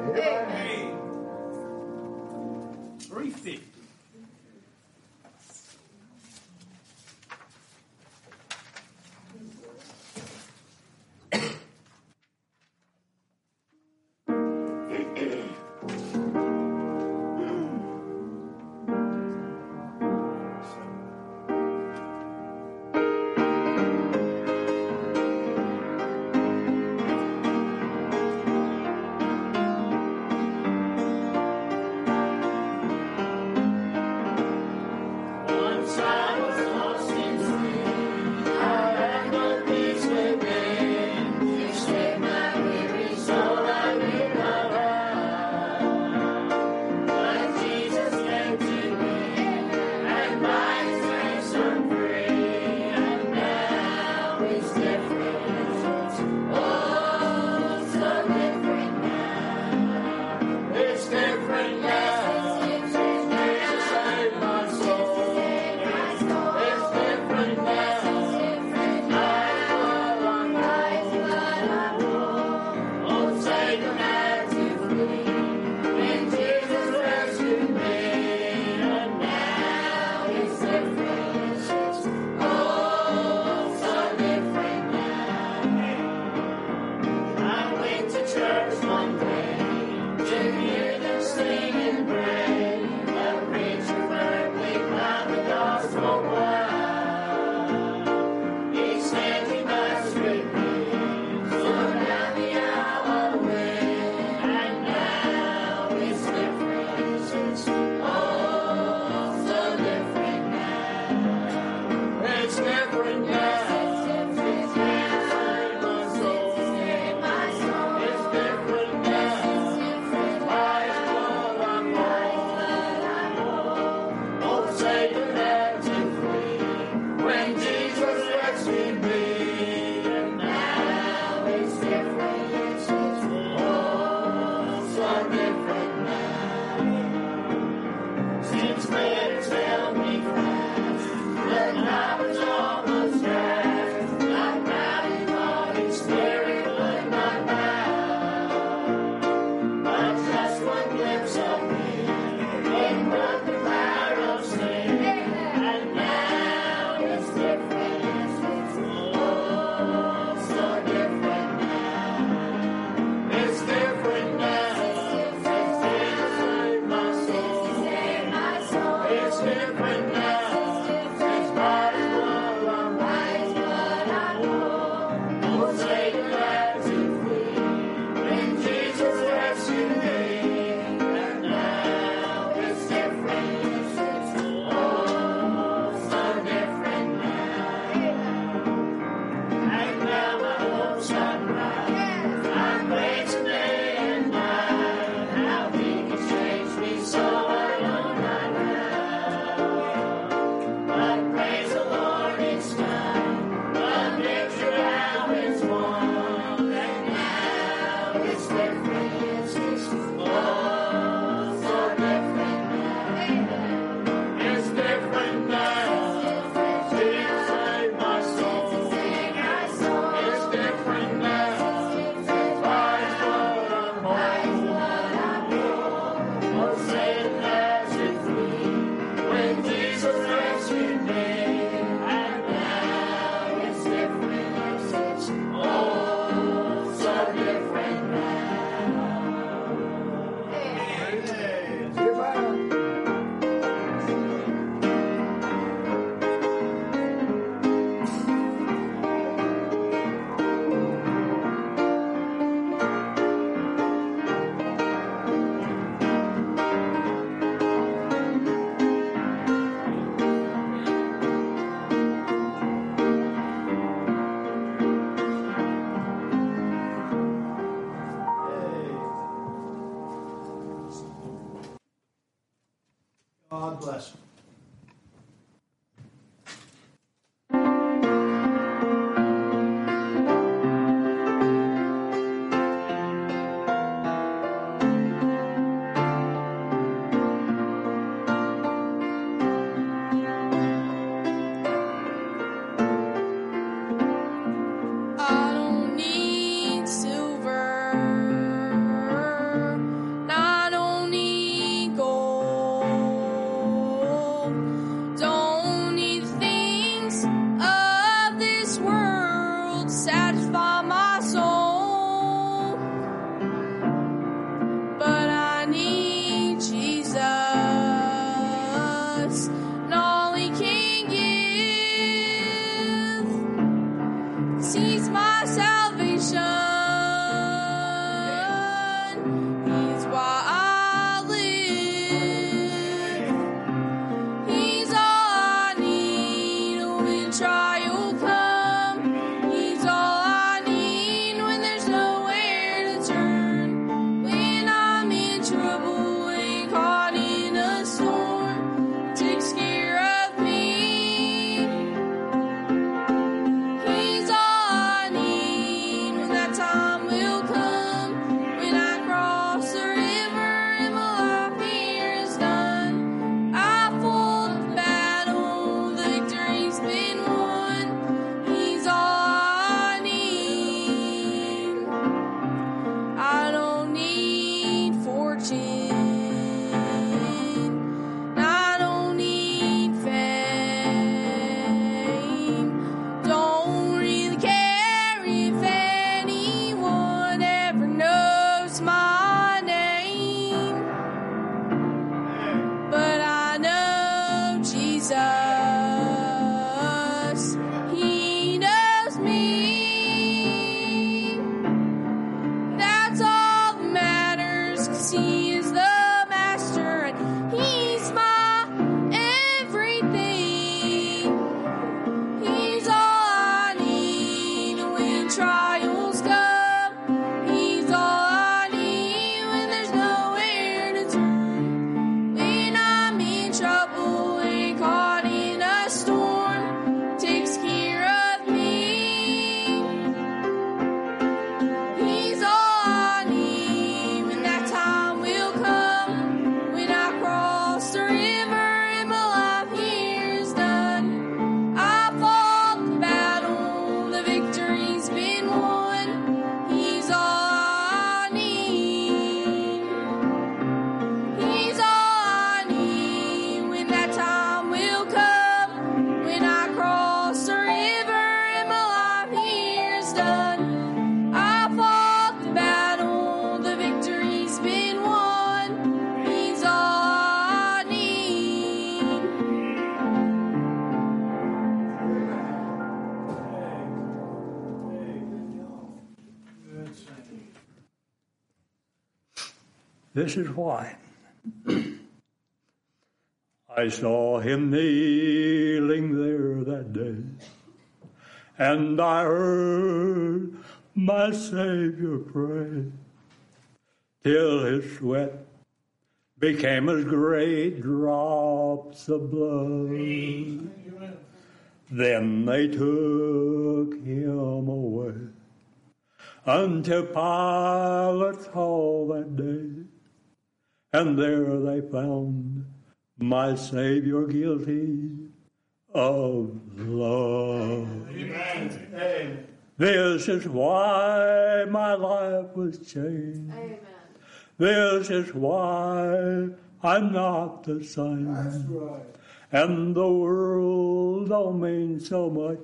Amen. 350. God bless you. I don't need silver This is why. I saw him kneeling there that day, and I heard my Savior pray, till his sweat became as great drops of blood. Then they took him away unto Pilate's hall that day, and there they found my Savior guilty of love. Amen. This is why my life was changed. Amen. This is why I'm not the same. That's right. And the world don't mean so much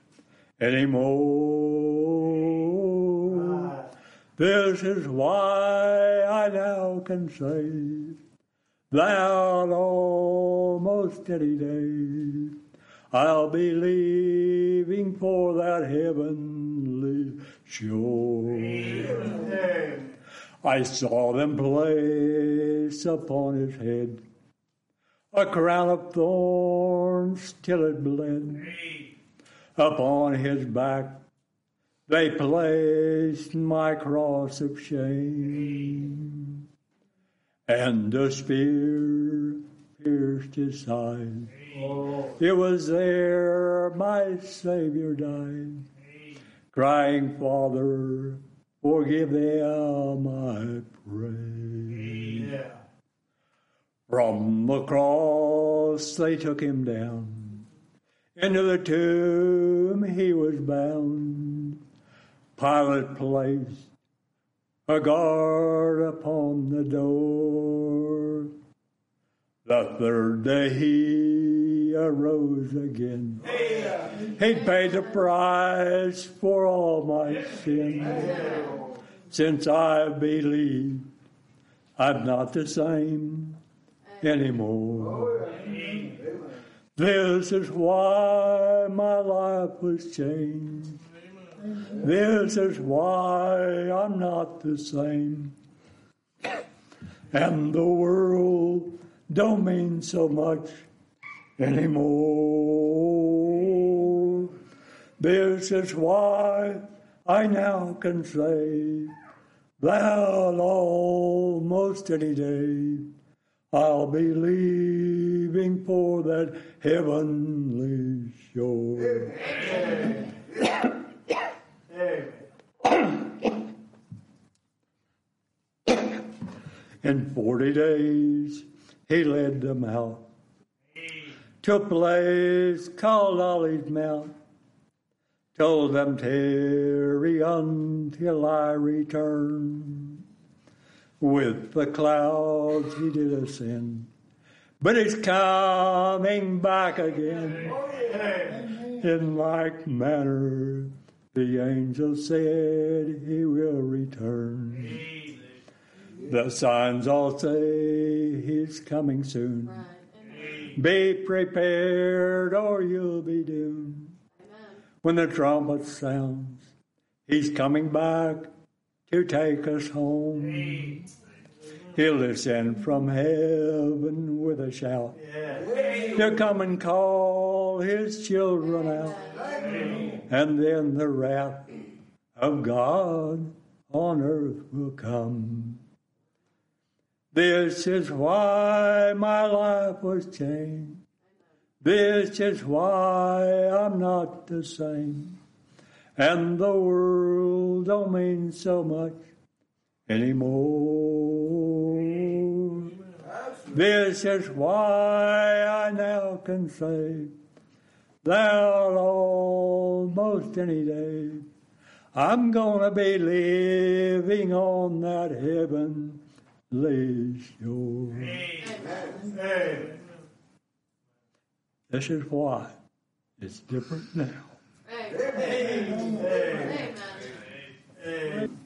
anymore. Right. This is why I now can say that almost any day I'll be leaving for that heavenly shore. Amen. I saw them place upon his head a crown of thorns till it bled. Upon his back they placed my cross of shame, and a spear pierced his side. It was there my Savior died, crying, Father, forgive them, I pray. Yeah. From the cross they took him down. Into the tomb he was bound. Pilate placed a guard upon the door. The third day he arose again. He paid the price for all my sin. Since I believe I'm not the same anymore. This is why my life was changed. This is why I'm not the same. And the world don't mean so much anymore. This is why I now can say that almost any day I'll be leaving for that heavenly shore. In 40 days he led them out to a place called Olivet Mount. Told them, tarry until I return. With the clouds he did ascend, but he's coming back again. In like manner the angel said he will return. The signs all say he's coming soon. Be prepared or you'll be doomed. When the trumpet sounds, he's coming back to take us home. He'll descend from heaven with a shout to come and call his children out. And then the wrath of God on earth will come. This is why my life was changed. This is why I'm not the same. And the world don't mean so much anymore. This is why I now can say that almost any day I'm gonna be living on that heavenly shore. Amen. This is why it's different now. Amen. Amen. Amen.